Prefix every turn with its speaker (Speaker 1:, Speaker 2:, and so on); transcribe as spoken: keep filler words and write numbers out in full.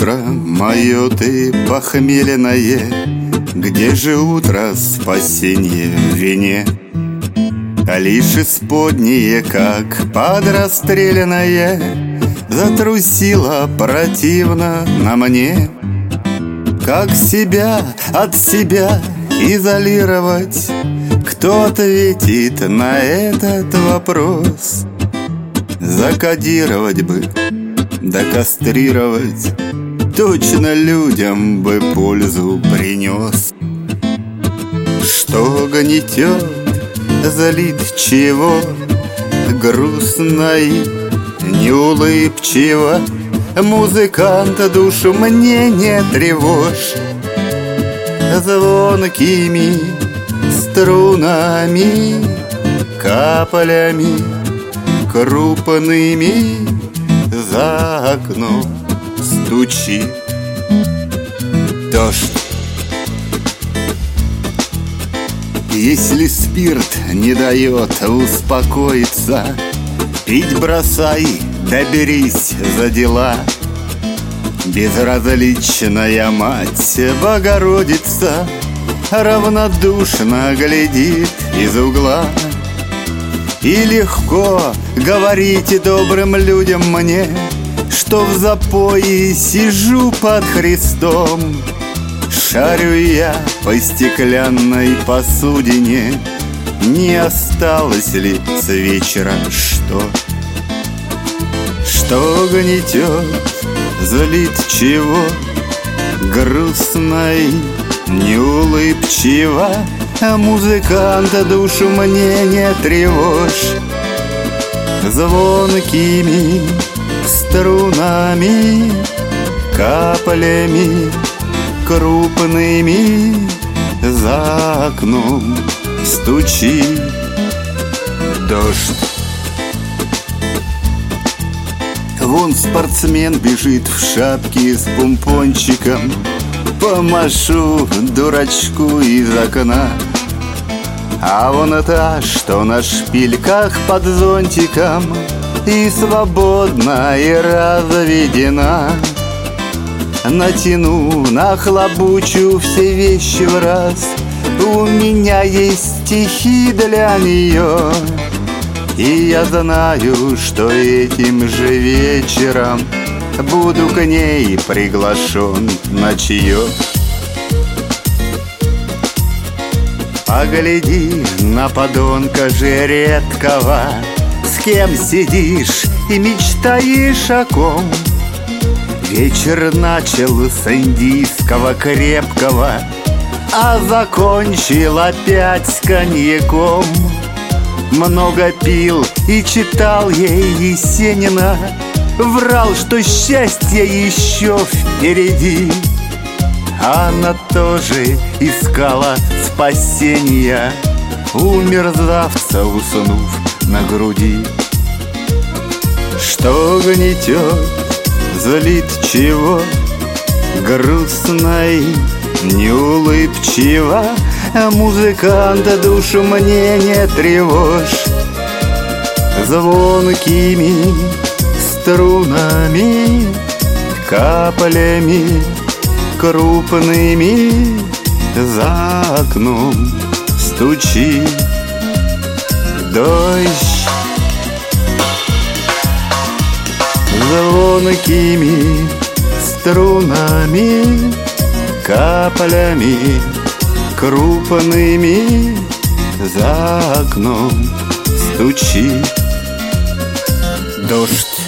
Speaker 1: утро мое ты похмеленное, где же утро спасенье в вине? А лишь исподнее, как подрастрелянное, затрусила противно на мне. Как себя от себя изолировать? Кто ответит на этот вопрос? Закодировать бы, да кастрировать точно людям бы пользу принес. Что гнетет, залит чего, грустно и неулыбчиво. Музыканта душу мне не тревожь. Звонкими струнами, каплями крупными за окном стучит дождь. Если спирт не дает успокоиться, пить бросай, да берись за дела. Безразличная мать Богородица равнодушно глядит из угла. И легко говорите добрым людям мне, что в запое сижу под Христом. Шарю я по стеклянной посудине, не осталось ли с вечера что? Что гнетет, злит чего, грустно и неулыбчиво. А музыканта душу мне не тревожь. Звонкими струнами, каплями крупными за окном стучит дождь. Вон спортсмен бежит в шапке с помпончиком, помашу дурачку из окна. А вон та, что на шпильках под зонтиком и свободна, и разведена. Натяну, нахлобучу все вещи в раз. У меня есть стихи для нее, и я знаю, что этим же вечером буду к ней приглашен на чаек. Погляди на подонка же редкого, с кем сидишь и мечтаешь о ком. Вечер начал с индийского крепкого, а закончил опять с коньяком. Много пил и читал ей Есенина, врал, что счастье еще впереди. Она тоже искала спасения у мерзавца, уснув на груди. Что гнетет, злит чего, грустно и неулыбчиво. А музыканта душу мне не тревожь. Звонкими струнами, каплями крупными за окном стучит дождь. Звонкими струнами, каплями крупными за окном стучит дождь.